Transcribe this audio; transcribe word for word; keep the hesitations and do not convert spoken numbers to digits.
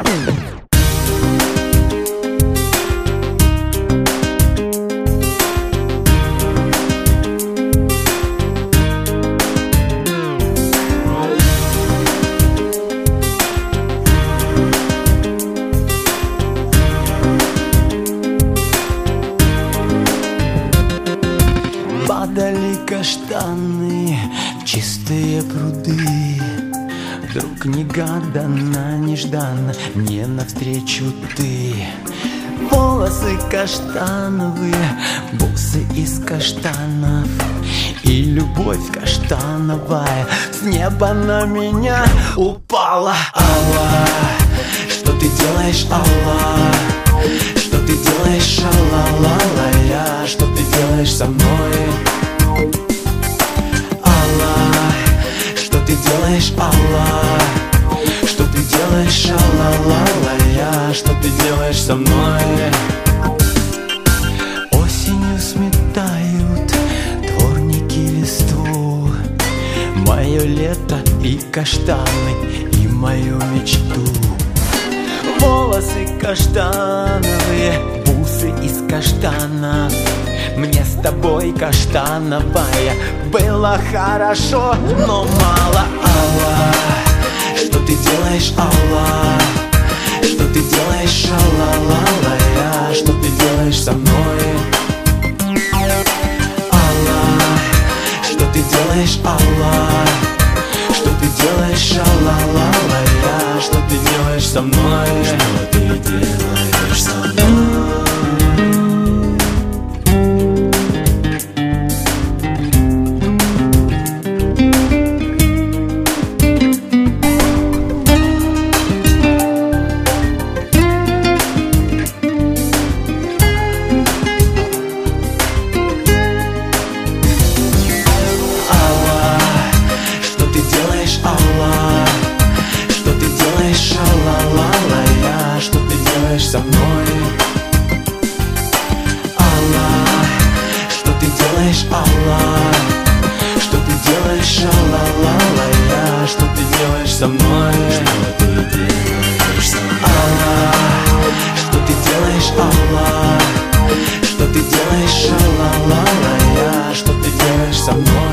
Падали каштаны в чистые пруды. Вдруг негаданно, нежданно мне навстречу ты. Волосы каштановые, бусы из каштанов, и любовь каштановая с неба на меня упала. Алла, что ты делаешь, Алла? Что ты делаешь, алла-ла-ла-я? Что ты делаешь со мной? Алла, что ты делаешь, Алла? Что ты делаешь, алла-ла-ла-я? Что ты делаешь со мной? Осенью сметают дворники листву, мое лето и каштаны, и мою мечту. Волосы каштановые, бусы из каштанов, мне с тобой, каштановая, было хорошо, но мало. Алла, что ты делаешь, Алла? Что ты делаешь, алла-ла-ла-я? Что ты делаешь со мной? Алла, что ты делаешь, Алла? Что ты делаешь, алла-ла-ла-я? Что ты делаешь со мной? Что ты делаешь со мной? Со мной, Алла, что ты делаешь, Алла? Что ты делаешь, алла-ла-ла-я? Что ты делаешь со мной? Что ты делаешь со мной? Алла, что ты делаешь, Алла? Что ты делаешь, алла-ла-ла-я? Что ты делаешь со мной?